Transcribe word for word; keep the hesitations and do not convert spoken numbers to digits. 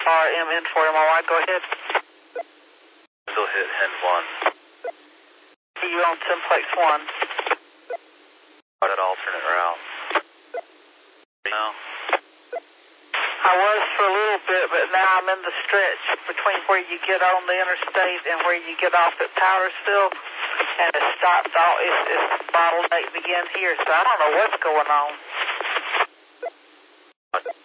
R M N four M R Y. Go ahead. Still hit Hen one. You on Simplex one. Got an alternate route. Now? I was for a little bit, but now I'm in the stretch between where you get on the interstate and where you get off at Powdersville, and it stopped all, it's, it's bottleneck begin here, so I don't know what's going on.